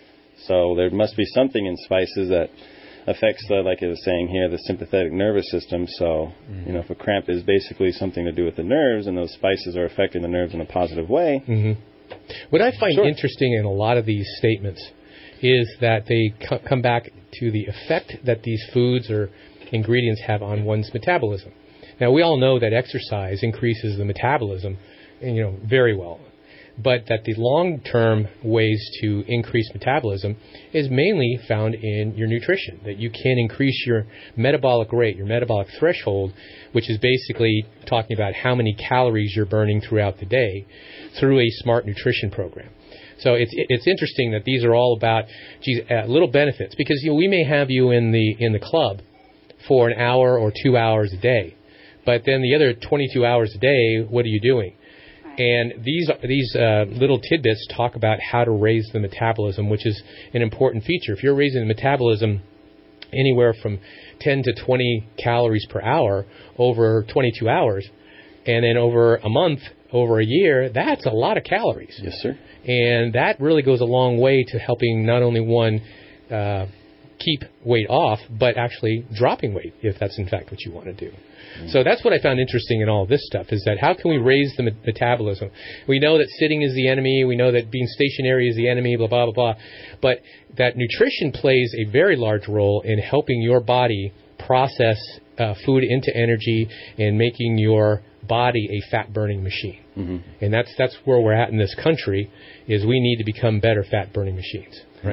So there must be something in spices that affects the, like it was saying here, the sympathetic nervous system. So mm-hmm. you know, if a cramp is basically something to do with the nerves, and those spices are affecting the nerves in a positive way. Mm-hmm. What I find sure. interesting in a lot of these statements is that they co- come back to the effect that these foods or ingredients have on one's metabolism. Now, we all know that exercise increases the metabolism, you know, very well, but that the long-term ways to increase metabolism is mainly found in your nutrition, that you can increase your metabolic rate, your metabolic threshold, which is basically talking about how many calories you're burning throughout the day, through a smart nutrition program. So it's it's interesting that these are all about geez, uh, little benefits, because you know, we may have you in the in the club for an hour or two hours a day, but then the other twenty-two hours a day, what are you doing? And these these uh, little tidbits talk about how to raise the metabolism, which is an important feature. If you're raising the metabolism anywhere from ten to twenty calories per hour over twenty-two hours, and then over a month, over a year, that's a lot of calories. Yes, sir. And that really goes a long way to helping not only one uh, keep weight off, but actually dropping weight, if that's in fact what you want to do. Mm-hmm. So that's what I found interesting in all of this stuff, is that how can we raise the me- metabolism? We know that sitting is the enemy. We know that being stationary is the enemy, blah, blah, blah, blah. But that nutrition plays a very large role in helping your body process uh, food into energy and making your body a fat-burning machine. Mm-hmm. And that's that's where we're at in this country, is we need to become better fat-burning machines, right? Mm-hmm.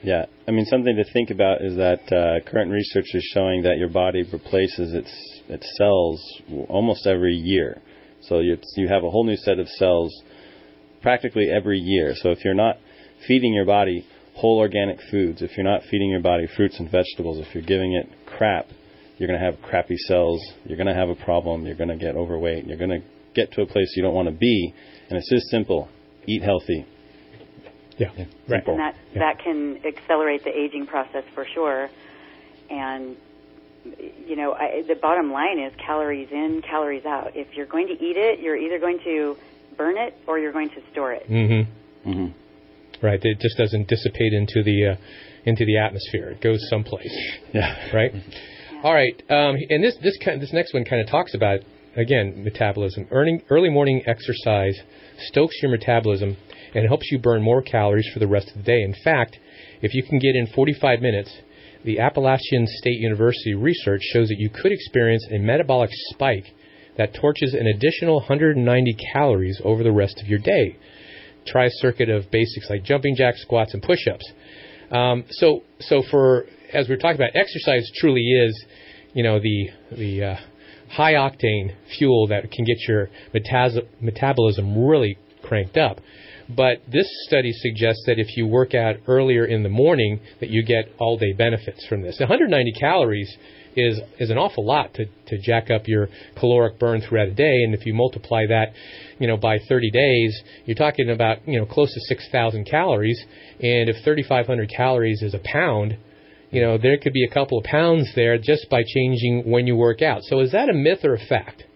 Yeah. I mean, something to think about is that uh, current research is showing that your body replaces its its cells almost every year. So you you have a whole new set of cells practically every year. So if you're not feeding your body whole organic foods, if you're not feeding your body fruits and vegetables, if you're giving it crap, you're going to have crappy cells, you're going to have a problem, you're going to get overweight, you're going to get to a place you don't want to be. And it's just simple. Eat healthy. Yeah, yeah. Right. And that, yeah. that can accelerate the aging process for sure. And, you know, I, the bottom line is calories in, calories out. If you're going to eat it, you're either going to burn it or you're going to store it. Mm-hmm. Mm-hmm. Right. It just doesn't dissipate into the uh, into the atmosphere. It goes someplace. Yeah. Right. Yeah. All right. Um, and this this kind this next one kind of talks about, again, metabolism. Earning, early morning exercise stokes your metabolism and helps you burn more calories for the rest of the day. In fact, if you can get in forty-five minutes, the Appalachian State University research shows that you could experience a metabolic spike that torches an additional one hundred ninety calories over the rest of your day. Try a circuit of basics like jumping jacks, squats, and push-ups. Um, so, so for as we're talking about, exercise truly is, you know, the the uh, high octane fuel that can get your metas- metabolism really cranked up. But this study suggests that if you work out earlier in the morning, that you get all-day benefits from this. one hundred ninety calories is is an awful lot to, to jack up your caloric burn throughout a day. And if you multiply that, you know, by thirty days, you're talking about, you know, close to six thousand calories. And if thirty-five hundred calories is a pound, you know, there could be a couple of pounds there just by changing when you work out. So is that a myth or a fact?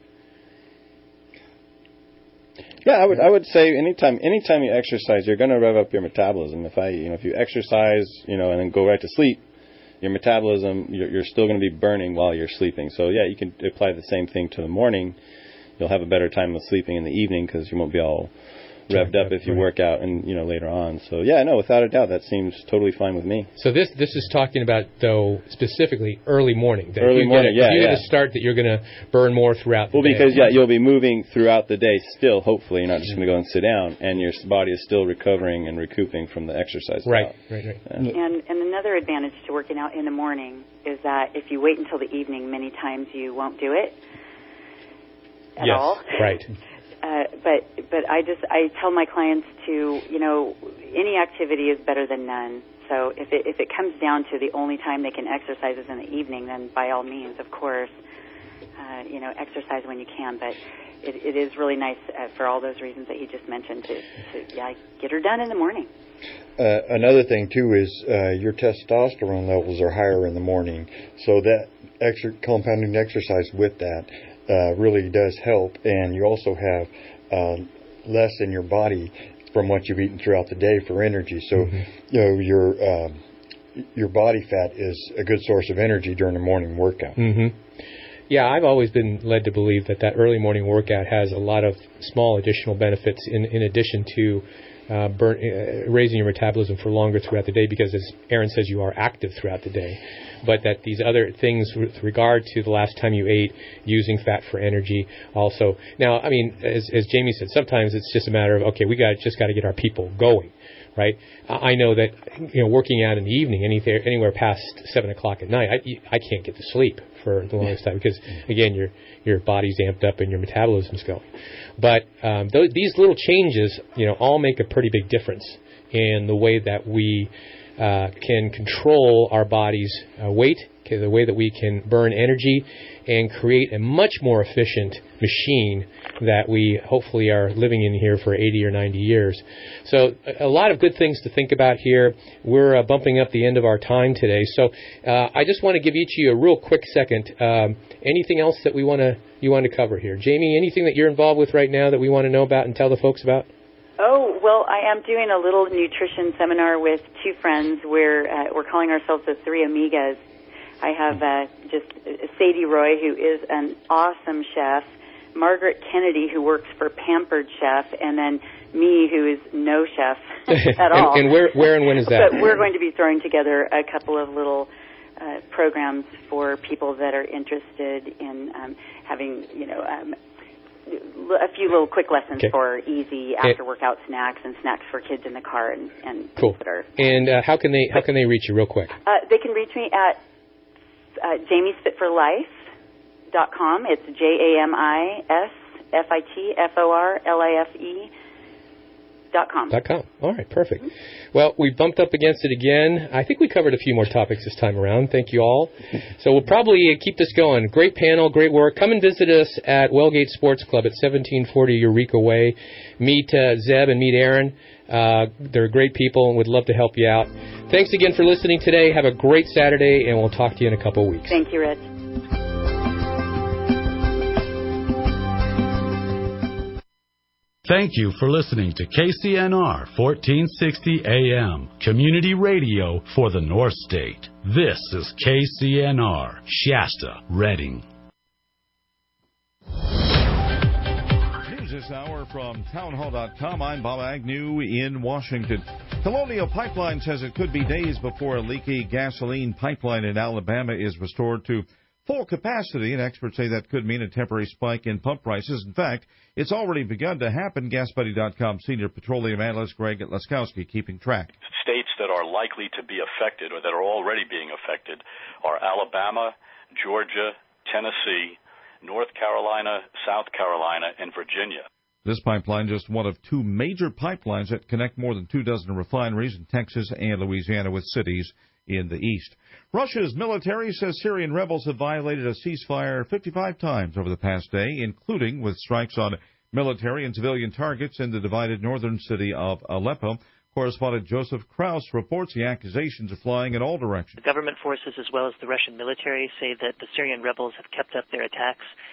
Yeah, I would I would say anytime anytime you exercise, you're going to rev up your metabolism. If I you know if you exercise, you know, and then go right to sleep, your metabolism you're, you're still going to be burning while you're sleeping. So yeah, you can apply the same thing to the morning. You'll have a better time of sleeping in the evening because you won't be all revved up if you work out and you know later on. So yeah, no, without a doubt, that seems totally fine with me. So this this is talking about though specifically early morning. That early you morning, get a, yeah. You yeah. get a start that you're going to burn more throughout the well, day. Well, because yeah, you'll be moving throughout the day still. Hopefully, you're not just going to go and sit down, and your body is still recovering and recouping from the exercise. Right, out. right, right. Yeah. And and another advantage to working out in the morning is that if you wait until the evening, many times you won't do it at yes, all. Right. Uh, but but I just I tell my clients to, you know, any activity is better than none. So if it if it comes down to the only time they can exercise is in the evening, then by all means, of course, uh, you know, exercise when you can. But it, it is really nice uh, for all those reasons that he just mentioned to, to yeah get her done in the morning. Uh, another thing too is uh, your testosterone levels are higher in the morning, so that extra compounding exercise with that uh, really does help, and you also have uh, less in your body from what you've eaten throughout the day for energy. So mm-hmm. you know your um, your body fat is a good source of energy during a morning workout. Mm-hmm. Yeah, I've always been led to believe that that early morning workout has a lot of small additional benefits in in addition to Uh, burn, uh, raising your metabolism for longer throughout the day, because as Aaron says, you are active throughout the day. But that these other things with regard to the last time you ate, using fat for energy also. Now, I mean, as, as Jamie said, sometimes it's just a matter of, okay, we got just got to get our people going, right? I know that, you know, working out in the evening, anything, anywhere past seven o'clock at night, I, I can't get to sleep for the longest time because, again, your your body's amped up and your metabolism's going. But um, th- these little changes, you know, all make a pretty big difference in the way that we uh, can control our body's uh, weight, okay, the way that we can burn energy, and create a much more efficient machine that we hopefully are living in here for eighty or ninety years. So a lot of good things to think about here. We're uh, bumping up the end of our time today. So uh, I just want to give each of you a real quick second. Um, anything else that we want to you want to cover here? Jamie, anything that you're involved with right now that we want to know about and tell the folks about? Oh, well, I am doing a little nutrition seminar with two friends. We're, uh, we're calling ourselves the Three Amigas. I have uh, just Sadie Roy, who is an awesome chef, Margaret Kennedy, who works for Pampered Chef, and then me, who is no chef at all. and, and where, where and when is that? But we're going to be throwing together a couple of little uh, programs for people that are interested in um, having, you know, um, a few little quick lessons Okay. for easy after-workout snacks and snacks for kids in the car and, and Cool. things that are. And uh, how can they how can they reach you real quick? Uh, they can reach me at uh, jamies fit for life dot com. It's J A M I S F I T F O R L I F E dot com. Dot com. All right, perfect. Well, we bumped up against it again. I think we covered a few more topics this time around. Thank you all. So we'll probably keep this going. Great panel, great work. Come and visit us at Wellgate Sports Club at seventeen forty Eureka Way. Meet uh, Zeb and meet Aaron. Uh, they're great people and would love to help you out. Thanks again for listening today. Have a great Saturday, and we'll talk to you in a couple of weeks. Thank you, Rich. Thank you for listening to K C N R fourteen sixty A M, community radio for the North State. This is K C N R, Shasta, Redding. News this hour from townhall dot com. I'm Bob Agnew in Washington. Colonial Pipeline says it could be days before a leaky gasoline pipeline in Alabama is restored to full capacity, and experts say that could mean a temporary spike in pump prices. In fact, it's already begun to happen. gas buddy dot com senior petroleum analyst Greg Laskowski keeping track. States that are likely to be affected or that are already being affected are Alabama, Georgia, Tennessee, North Carolina, South Carolina, and Virginia. This pipeline just one of two major pipelines that connect more than two dozen refineries in Texas and Louisiana with cities in the east. Russia's military says Syrian rebels have violated a ceasefire fifty-five times over the past day, including with strikes on military and civilian targets in the divided northern city of Aleppo. Correspondent Joseph Krause reports the accusations are flying in all directions. The government forces as well as the Russian military say that the Syrian rebels have kept up their attacks